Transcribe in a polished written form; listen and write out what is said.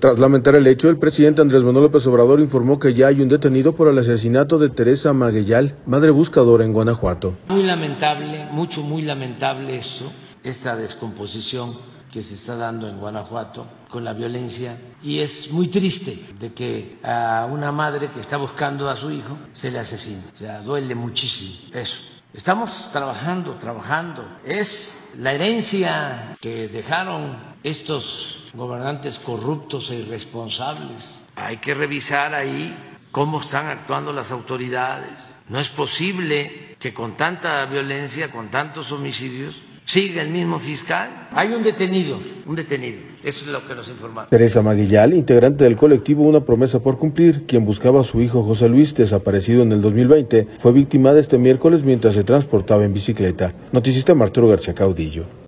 Tras lamentar el hecho, el presidente Andrés Manuel López Obrador informó que ya hay un detenido por el asesinato de Teresa Maguellal, madre buscadora en Guanajuato. Muy lamentable, muy lamentable esto, esta descomposición que se está dando en Guanajuato con la violencia, y es muy triste de que a una madre que está buscando a su hijo se le asesine. O sea, duele muchísimo eso. Estamos trabajando, es la herencia que dejaron estos gobernantes corruptos e irresponsables. Hay que revisar ahí cómo están actuando las autoridades. No es posible que con tanta violencia, con tantos homicidios, sigue el mismo fiscal. Hay un detenido. Eso es lo que nos informaron. Teresa Maguellal, integrante del colectivo Una Promesa por Cumplir, quien buscaba a su hijo José Luis, desaparecido en el 2020, fue víctima de este miércoles mientras se transportaba en bicicleta. Noticista Arturo García Caudillo.